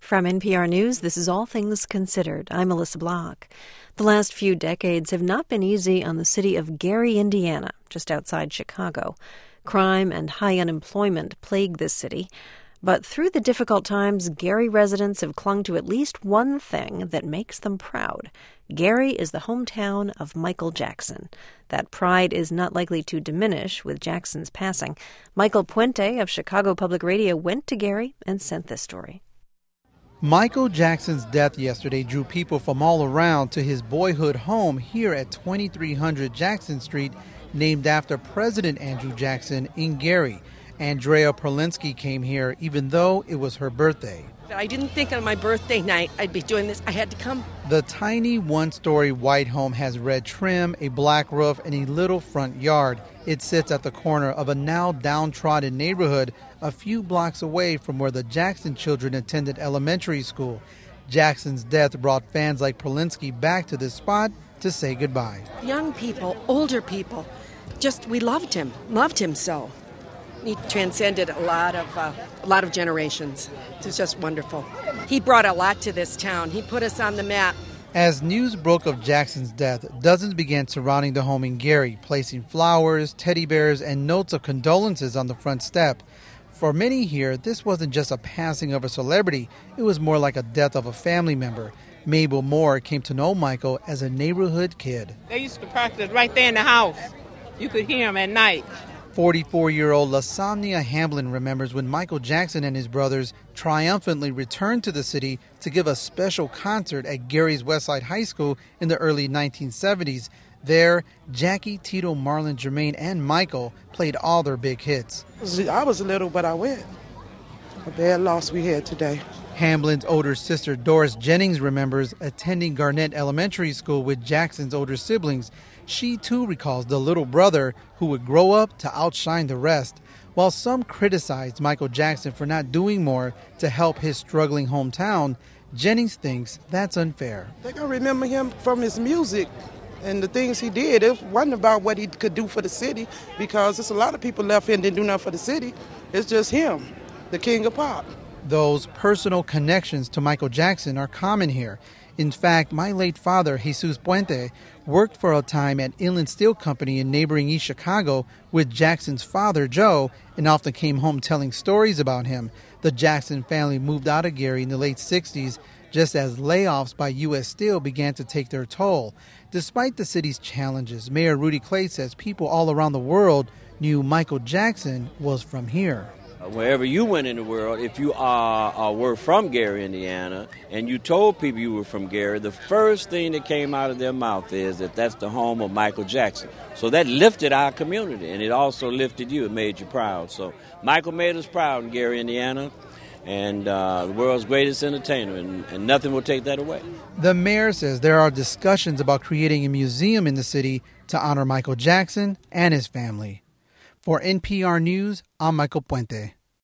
From NPR News, this is All Things Considered. I'm Melissa Block. The last few decades have not been easy on the city of Gary, Indiana, just outside Chicago. Crime and high unemployment plague this city. But through the difficult times, Gary residents have clung to at least one thing that makes them proud. Gary is the hometown of Michael Jackson. That pride is not likely to diminish with Jackson's passing. Michael Puente of Chicago Public Radio went to Gary and sent this story. Michael Jackson's death yesterday drew people from all around to his boyhood home here at 2300 Jackson Street, named after President Andrew Jackson in Gary. Andrea Perlinsky came here even though it was her birthday. I didn't think on my birthday night I'd be doing this. I had to come. The tiny one-story white home has red trim, a black roof, and a little front yard. It sits at the corner of a now downtrodden neighborhood a few blocks away from where the Jackson children attended elementary school. Jackson's death brought fans like Perlinsky back to this spot to say goodbye. Young people, older people, we loved him so. He transcended a lot of generations. It was just wonderful. He brought a lot to this town. He put us on the map. As news broke of Jackson's death, dozens began surrounding the home in Gary, placing flowers, teddy bears, and notes of condolences on the front step. For many here, this wasn't just a passing of a celebrity. It was more like a death of a family member. Mabel Moore came to know Michael as a neighborhood kid. They used to practice right there in the house. You could hear him at night. 44-year-old Lasomnia Hamblin remembers when Michael Jackson and his brothers triumphantly returned to the city to give a special concert at Gary's Westside High School in the early 1970s. There, Jackie, Tito, Marlon, Jermaine, and Michael played all their big hits. I was little, but I went. A bad loss we had today. Hamblin's older sister Doris Jennings remembers attending Garnett Elementary School with Jackson's older siblings. She too recalls the little brother who would grow up to outshine the rest. While some criticized Michael Jackson for not doing more to help his struggling hometown, Jennings thinks that's unfair. I think I remember him from his music and the things he did. It wasn't about what he could do for the city, because there's a lot of people left here and didn't do nothing for the city. It's just him, the king of pop. Those personal connections to Michael Jackson are common here. In fact, my late father, Jesus Puente, worked for a time at Inland Steel Company in neighboring East Chicago with Jackson's father, Joe, and often came home telling stories about him. The Jackson family moved out of Gary in the late 60s, just as layoffs by U.S. Steel began to take their toll. Despite the city's challenges, Mayor Rudy Clay says people all around the world knew Michael Jackson was from here. Wherever you went in the world, if you were from Gary, Indiana, and you told people you were from Gary, the first thing that came out of their mouth is that that's the home of Michael Jackson. So that lifted our community, and it also lifted you. It made you proud. So Michael made us proud in Gary, Indiana, and the world's greatest entertainer, and nothing will take that away. The mayor says there are discussions about creating a museum in the city to honor Michael Jackson and his family. For NPR News, I'm Michael Puente.